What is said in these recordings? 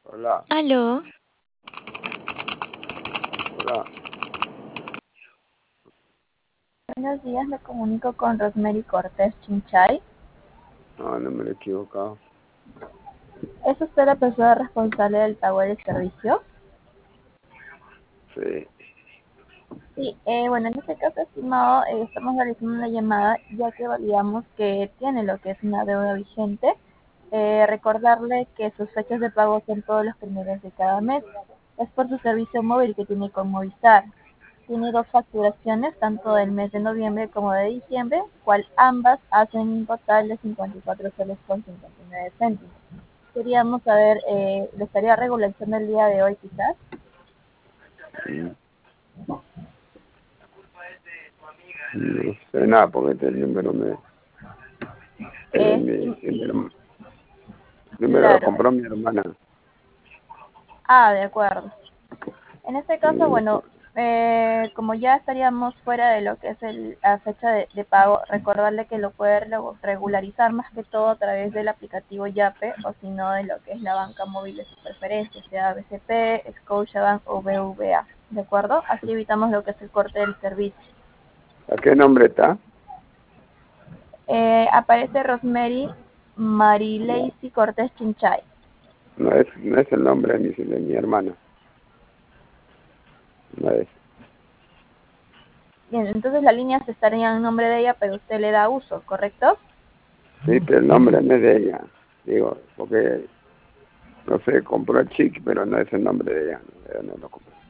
Hola, Aló, hola. Buenos días, me comunico con Rosemary Cortés Chinchay. No, no me lo he equivocado. ¿Es usted la persona responsable del pago del servicio? Sí. Sí, bueno, en este caso, estimado, estamos realizando una llamada ya que validamos que tiene lo que es una deuda vigente. Recordarle que sus fechas de pago son todos los primeros de cada mes. Es por su servicio móvil que tiene con Movistar. Tiene dos facturaciones, tanto del mes de noviembre como de diciembre, cual ambas hacen un total de 54 soles con 59 céntimos. Queríamos saber, ¿le estaría regularizando el día de hoy quizás? Mm. No sé nada porque este número Eh, mi número lo claro. compró mi hermana. Ah, de acuerdo. En este caso, No sé. bueno, como ya estaríamos fuera de lo que es la fecha de pago, recordarle que lo puede regularizar más que todo a través del aplicativo Yape o si no de lo que es la banca móvil de su preferencia, sea BCP, Scotiabank o BVA. ¿De acuerdo? Así evitamos lo que es el corte del servicio. ¿A qué nombre está? Aparece Rosemary No, Marileisi Cortés Chinchay. no es el nombre de mi hermana. No es. Bien, entonces las líneas estarían en nombre de ella, pero usted le da uso, ¿correcto? Sí, pero el nombre no es de ella. Digo, porque, no sé, compró el chic, pero no es el nombre de ella. Ella no lo compró.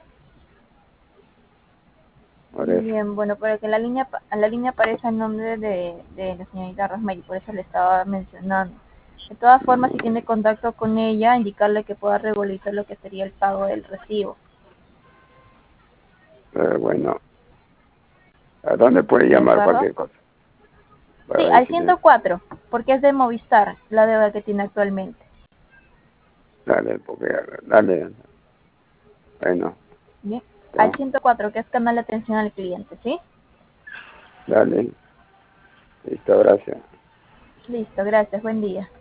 Por eso. Bien, bueno, porque en la línea aparece el nombre de la señorita Rosemary, por eso le estaba mencionando. De todas formas, si Mm, tiene contacto con ella, indicarle que pueda regularizar lo que sería el pago del recibo. bueno, ¿a dónde puede ¿De llamar acuerdo? cualquier cosa? Para Sí, ver al si tiene. 104, porque es de Movistar, la deuda que tiene actualmente. Dale, porque, dale. Bueno, Bien, al ya, 104, que es canal de atención al cliente, ¿sí? dale. Listo, gracias. Listo, gracias, buen día.